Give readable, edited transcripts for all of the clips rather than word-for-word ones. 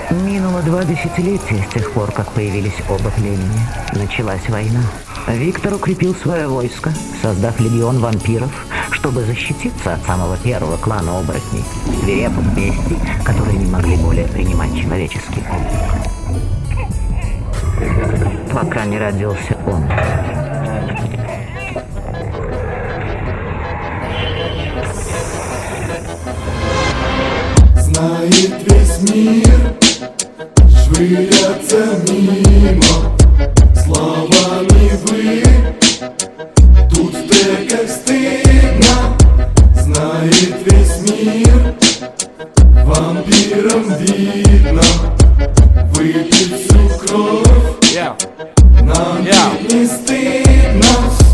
Минуло 2 десятилетия с тех пор, как появились оба племени. Началась война. Виктор укрепил свое войско, создав легион вампиров, чтобы защититься от самого первого клана оборотней, свирепых бестий, которые не могли более принимать человеческий облик. Пока не родился он. Знает весь мир, швыряться мимо словами вы. Тут в треках стыдно. Знает весь мир, вампирам видно выпить всю кровь. Нам не стыдно.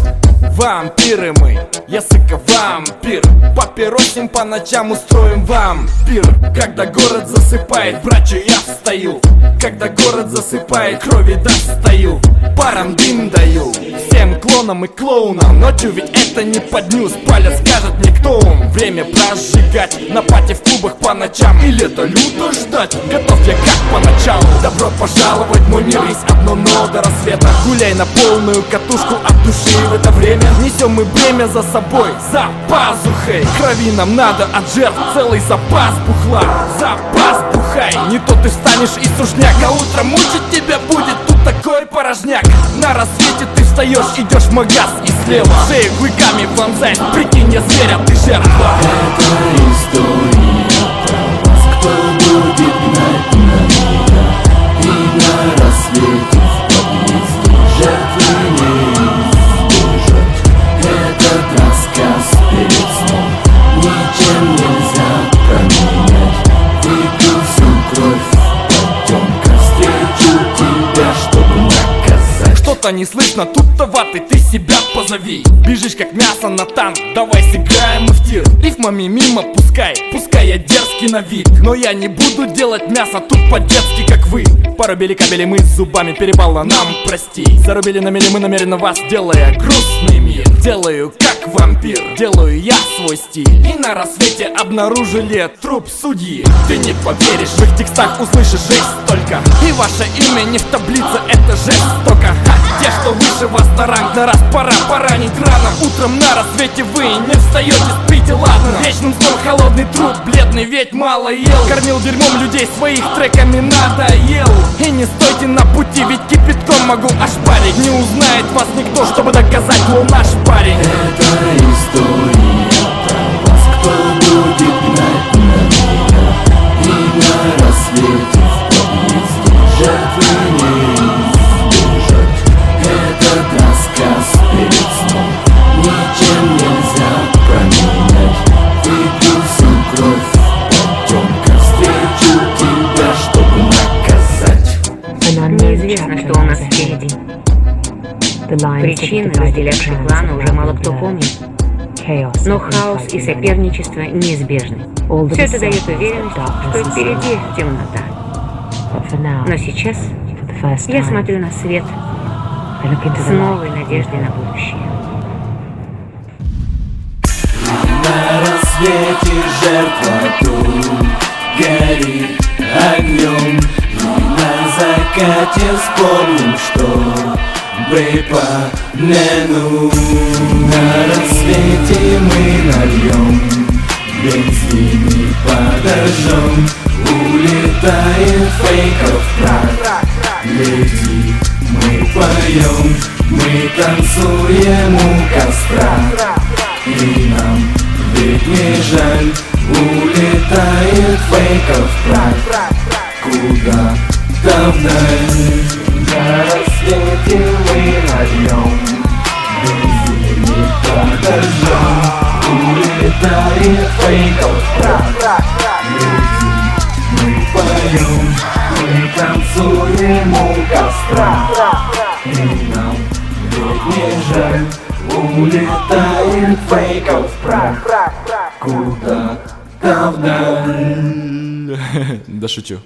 Вампиры мы, я сука вампир. Папиросим по ночам, устроим вампир. Когда город засыпает, братья, я встаю. Когда город засыпает, крови достаю. Парам дым даю, всем клонам и клоунам. Ночью ведь это не под ньюс, палец скажет мне кто он. Время прожигать, на пати в клубах по ночам. И лето люто ждать, готов я как поначалу. Добро пожаловать, мой мир есть одно но до рассвета. Гуляй на полную катушку от души в это время. Несем мы бремя за собой, за пазухой. Крови нам надо от жертв, целый запас бухла. Запас бухай, не то ты встанешь и сушняк. А утром мучить тебя будет тут такой порожняк. На рассвете ты встаешь, идешь в магаз и слева шею клыками вонзает, прикинь, я зверь, а ты жертва. Это история про вас, кто будет гнать на меня. И на рассвете в подъезде жертвы не избежать. Этот рассказ перед сном ничем нельзя променять. Выпью всю кровь потемка, встречу тебя, чтобы наказать. Что-то не слышно, тут-то ваты, ты себя позови. Бежишь как мясо на танк, давай сыграем мы в тир. Рифмами мимо пускай я дерзкий на вид. Но я не буду делать мясо тут по-детски, как вы. Порубили кабели мы с зубами, перепало нам, прости. Зарубили на мели мы намеренно вас, делая грустный мир. Делаю как вампир, делаю я свой стиль. И на рассвете обнаружили труп судьи. Ты не поверишь, в их текстах услышишь жесть только. И ваше имя не в таблице, это жестоко. Те, что выше вас на ранг, на раз пора поранить рано. Утром на рассвете вы не встаете, спите, ладно. Вечным сном холодный труп, бледный, ведь мало ел. Кормил дерьмом людей своих, треками надоел. И не стойте на пути, ведь кипятком могу ошпарить. Не узнает вас никто, чтобы доказать, мол, наш парень. Это история про вас, кто будет гнать на меня. И на рассвете в подъезде жертвы не избежать. Этот рассказ перед сном ничем нельзя променять. Выпью всю кровь потемка, встречу тебя, чтобы наказать. Неизвестно, что у нас впереди. Причины, разделявшие кланы, уже мало кто помнит. Но хаос и соперничество неизбежны. Все это дает уверенность, что впереди темнота. Но сейчас я смотрю на свет с новой надеждой на будущее. На рассвете жертва тут горит огнем. И на закате вспомним, что бы помянул. На рассвете мы нальем бензин и подожжем. Улетает фейков прах. Лети, мы поем, мы танцуем у костра. И нам ведь не жаль. Улетает фейков прах. Куда-то вдаль. На рассвете мы нальем бензин и подожжем. Улетает фейков прах. Лети, мы поем, мы танцуем у костра. И нам ведь не жаль. Улетает фейков прах. Куда-то вдаль. Да шучу.